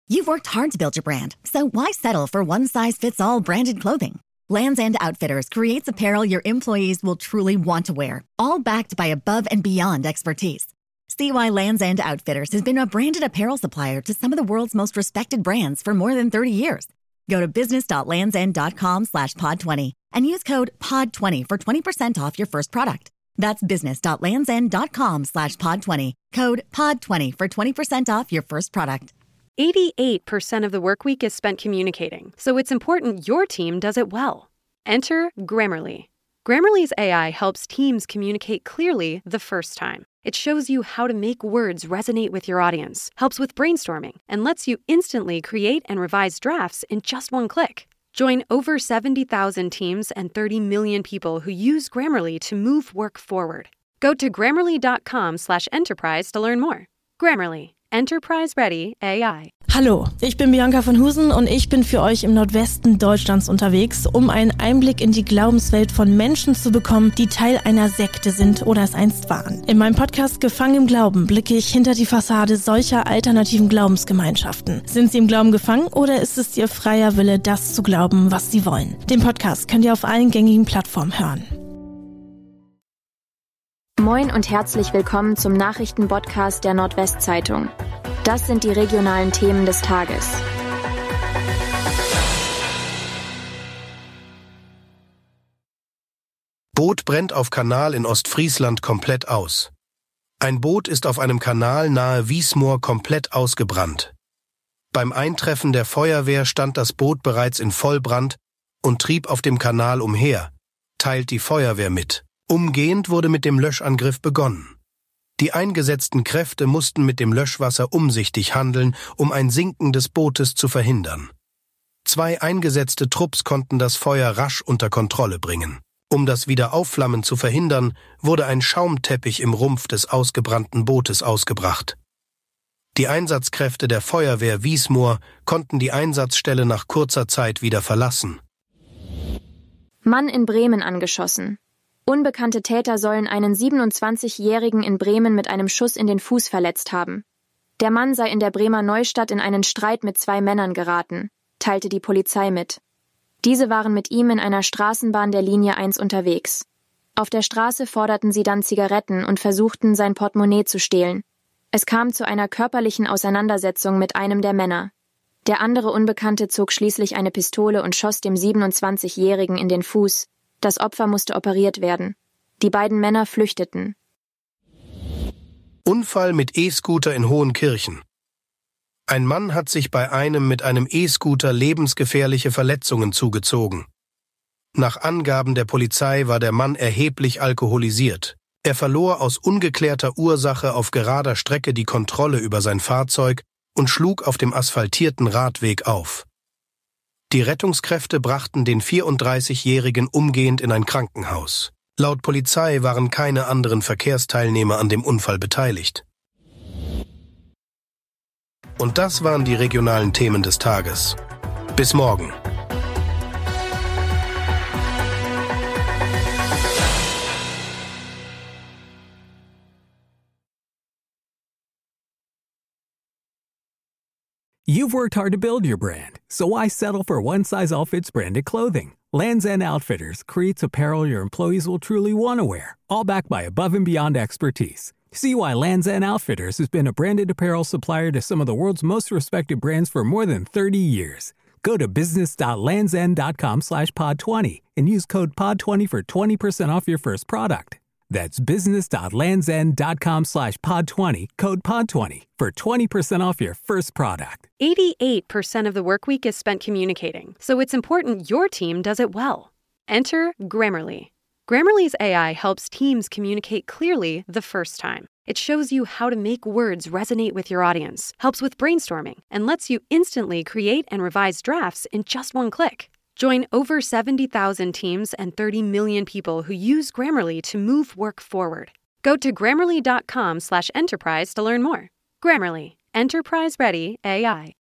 You've worked hard to build your brand, so why settle for one-size-fits-all branded clothing? Lands' End Outfitters creates apparel your employees will truly want to wear, all backed by above-and-beyond expertise. See why Lands' End Outfitters has been a branded apparel supplier to some of the world's most respected brands for more than 30 years. Go to business.landsend.com/pod20 and use code POD20 for 20% off your first product. That's business.landsend.com/pod20, code POD20 for 20% off your first product. 88% of the workweek is spent communicating, so it's important your team does it well. Enter Grammarly. Grammarly's AI helps teams communicate clearly the first time. It shows you how to make words resonate with your audience, helps with brainstorming, and lets you instantly create and revise drafts in just one click. Join over 70,000 teams and 30 million people who use Grammarly to move work forward. Go to grammarly.com/enterprise to learn more. Grammarly. Enterprise-ready AI. Hallo, ich bin Bianca von Husen und ich bin für euch im Nordwesten Deutschlands unterwegs, um einen Einblick in die Glaubenswelt von Menschen zu bekommen, die Teil einer Sekte sind oder es einst waren. In meinem Podcast Gefangen im Glauben blicke ich hinter die Fassade solcher alternativen Glaubensgemeinschaften. Sind sie im Glauben gefangen oder ist es ihr freier Wille, das zu glauben, was sie wollen? Den Podcast könnt ihr auf allen gängigen Plattformen hören. Moin und herzlich willkommen zum Nachrichtenpodcast der Nordwestzeitung. Das sind die regionalen Themen des Tages. Boot brennt auf Kanal in Ostfriesland komplett aus. Ein Boot ist auf einem Kanal nahe Wiesmoor komplett ausgebrannt. Beim Eintreffen der Feuerwehr stand das Boot bereits in Vollbrand und trieb auf dem Kanal umher, teilt die Feuerwehr mit. Umgehend wurde mit dem Löschangriff begonnen. Die eingesetzten Kräfte mussten mit dem Löschwasser umsichtig handeln, um ein Sinken des Bootes zu verhindern. 2 eingesetzte Trupps konnten das Feuer rasch unter Kontrolle bringen. Um das Wiederaufflammen zu verhindern, wurde ein Schaumteppich im Rumpf des ausgebrannten Bootes ausgebracht. Die Einsatzkräfte der Feuerwehr Wiesmoor konnten die Einsatzstelle nach kurzer Zeit wieder verlassen. Mann in Bremen angeschossen. Unbekannte Täter sollen einen 27-Jährigen in Bremen mit einem Schuss in den Fuß verletzt haben. Der Mann sei in der Bremer Neustadt in einen Streit mit 2 Männern geraten, teilte die Polizei mit. Diese waren mit ihm in einer Straßenbahn der Linie 1 unterwegs. Auf der Straße forderten sie dann Zigaretten und versuchten, sein Portemonnaie zu stehlen. Es kam zu einer körperlichen Auseinandersetzung mit einem der Männer. Der andere Unbekannte zog schließlich eine Pistole und schoss dem 27-Jährigen in den Fuß. Das Opfer musste operiert werden. Die beiden Männer flüchteten. Unfall mit E-Scooter in Hohenkirchen. Ein Mann hat sich bei einem mit einem E-Scooter lebensgefährliche Verletzungen zugezogen. Nach Angaben der Polizei war der Mann erheblich alkoholisiert. Er verlor aus ungeklärter Ursache auf gerader Strecke die Kontrolle über sein Fahrzeug und schlug auf dem asphaltierten Radweg auf. Die Rettungskräfte brachten den 34-Jährigen umgehend in ein Krankenhaus. Laut Polizei waren keine anderen Verkehrsteilnehmer an dem Unfall beteiligt. Und das waren die regionalen Themen des Tages. Bis morgen. You've worked hard to build your brand, so why settle for one-size-all-fits branded clothing? Lands' End Outfitters creates apparel your employees will truly want to wear, all backed by above-and-beyond expertise. See why Lands' End Outfitters has been a branded apparel supplier to some of the world's most respected brands for more than 30 years. Go to business.landsend.com/pod20 and use code POD20 for 20% off your first product. That's business.landsend.com/pod20, code POD20 for 20% off your first product. 88% of the workweek is spent communicating, so it's important your team does it well. Enter Grammarly. Grammarly's AI helps teams communicate clearly the first time. It shows you how to make words resonate with your audience, helps with brainstorming, and lets you instantly create and revise drafts in just one click. Join over 70,000 teams and 30 million people who use Grammarly to move work forward. Go to grammarly.com/enterprise to learn more. Grammarly. Enterprise-ready AI.